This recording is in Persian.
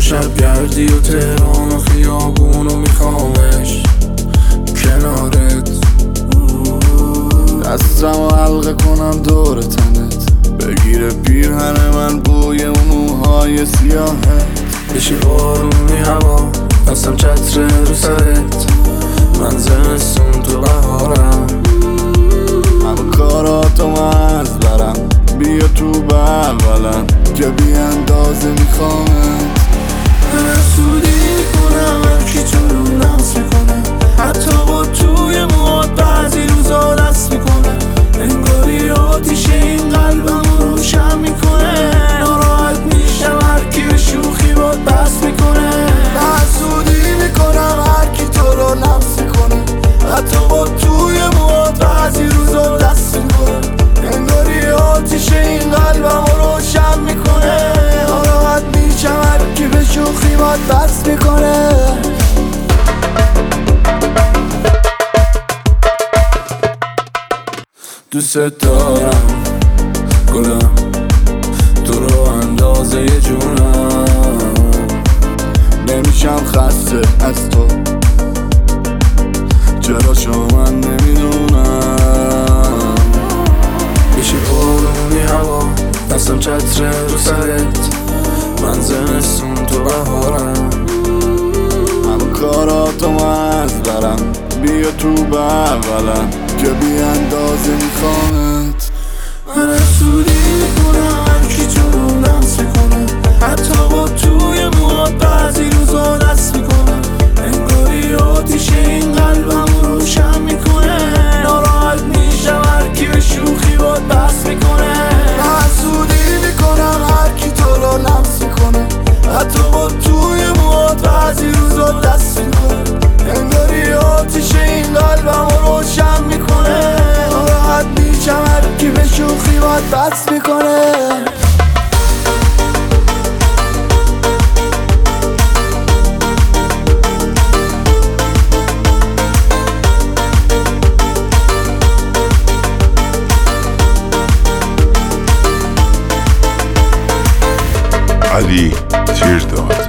شبگردی و تهران و خیابونو میخوامش کنارت، دستم و حلقه کنم دور تنت، بگیره پیرهن من بوی اون موهای سیاهت، بشی بارونی هوا دستم چتر رو سرت، من زمستون تو بهارم، همه کاراتو من از برم، بیا تو بلبلم که بی اندازه میخوامت. من سودی میکنم هرکی تو رو لمس میکنه، حتی با توی موهات بعضی روزا دست میکنه، انگاری آتیشه این قلبم رو روشن میکنه، ناراحت میشم هرکی به شوخی باد بس میکنه. من سودی میکنم هرکی تو رو لمس میکنه، حتی با توی موهات بعضی روزا دست میکنه، انگاری آتیشه این قلبم رو روشن میکنه، ناراحت میشم هرکی به شوخی باد بس میکنه. دوست دارم گلم، تو رو اندازه جونم، نمیشم خسته از تو، چرا شما من نمیدونم، بشی بارونی هوا دستم چتر رو سرت، من زمستون تو بهارم، همه کاراتو من از برم، بیا تو بغلم که بی اندازه میخوامت. من سودی میکنم هرکی تو رو لمس میکنه، حتی با توی موهات بعضی روزا دست میکنه، انگاری آتیشه این قلبم رو روشن میکنه، ناراحت میشم هرکی به شوخی باد بس میکنه. من سودی میکنم هرکی تو رو لمس میکنه، حتی با توی موهات بعضی روزا دست میکنه، انگاری آتیشه این قلبم رو روشن میکنه، ناراحت میشم هرکی به شوخی باد بس میکنه. علی تیرداد